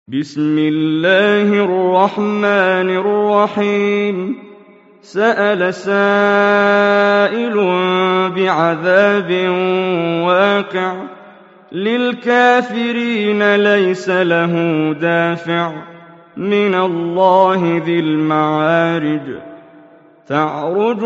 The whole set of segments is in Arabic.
بسم الله الرحمن الرحيم سأل سائل بعذاب واقع للكافرين ليس له دافع من الله ذي المعارج تعرج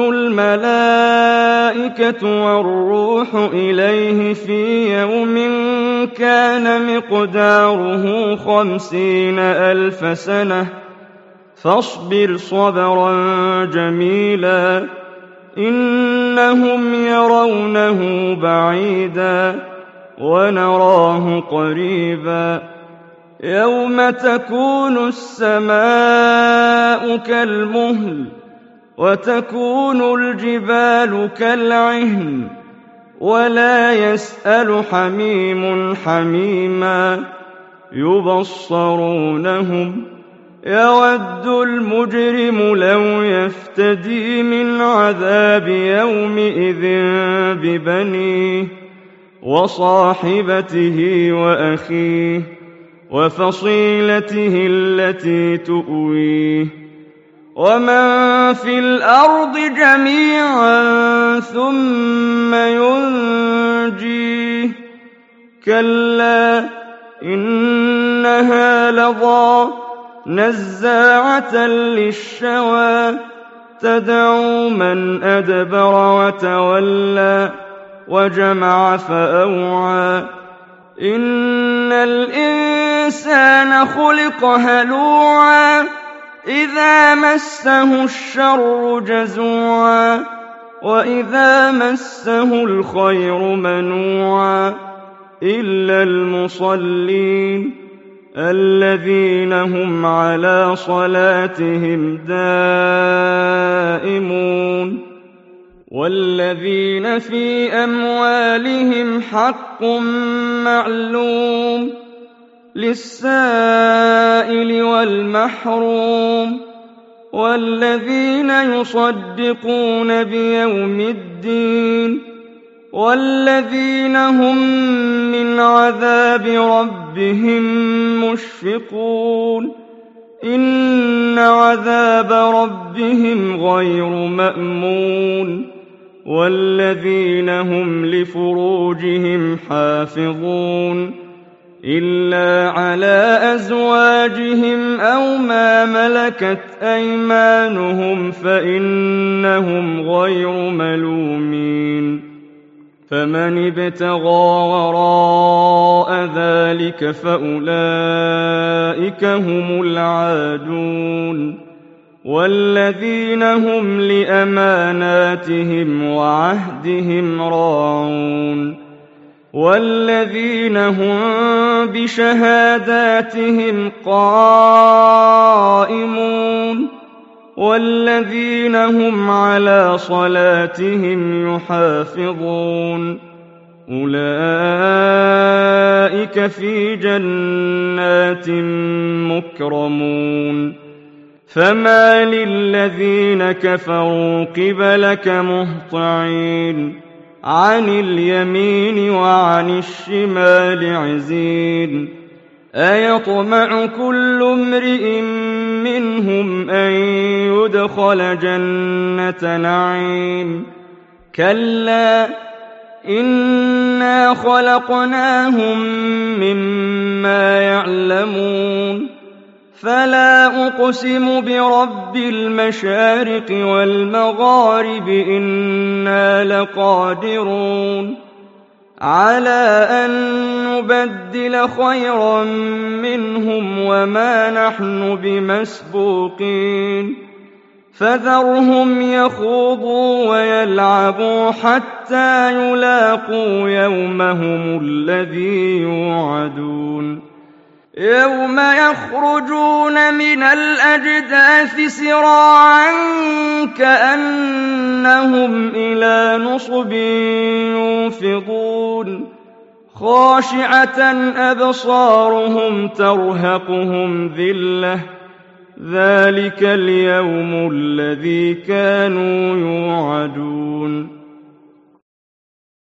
الملائكة والروح إليه في يوم كان مقداره 50,000 سنة فاصبر صبرا جميلا إنهم يرونه بعيدا ونراه قريبا يوم تكون السماء كالمهل وتكون الجبال كالعهن ولا يسأل حميم حميما يبصرونهم يود المجرم لو يفتدي من عذاب يومئذ ببنيه وصاحبته وأخيه وفصيلته التي تؤويه ومن في الأرض جميعا ثم ينجيه كلا إنها لظى نزاعة للشوى تدعو من أدبر وتولى وجمع فأوعى إن الإنسان خلق هلوعا إذا مسه الشر جزوعا وإذا مسه الخير منوعا إلا المصلين الذين هم على صلاتهم دائمون والذين في أموالهم حق معلوم للسائل والمحروم والذين يصدقون بيوم الدين والذين هم من عذاب ربهم مشفقون إن عذاب ربهم غير مأمون والذين هم لفروجهم حافظون إلا على أزواجهم أو ما ملكت أيمانهم فإنهم غير ملومين فمن ابتغى وراء ذلك فأولئك هم العادون والذين هم لأماناتهم وعهدهم راعون والذين هم بشهاداتهم قائمون والذين هم على صلاتهم يحافظون أولئك في جنات مكرمون فما للذين كفروا قبلك مهطعين عن اليمين وعن الشمال عزين أيطمع كل امرئ منهم أن يدخل جنة نعيم كلا إنا خلقناهم مما يعلمون فلا أقسم برب المشارق والمغارب إنا لقادرون على أن نبدل خيرا منهم وما نحن بمسبوقين فذرهم يخوضوا ويلعبوا حتى يلاقوا يومهم الذي يوعدون يوم يخرجون من الأجداث سراعا كأنهم إلى نصب يوفضون خاشعة أبصارهم ترهقهم ذلة ذلك اليوم الذي كانوا يوعدون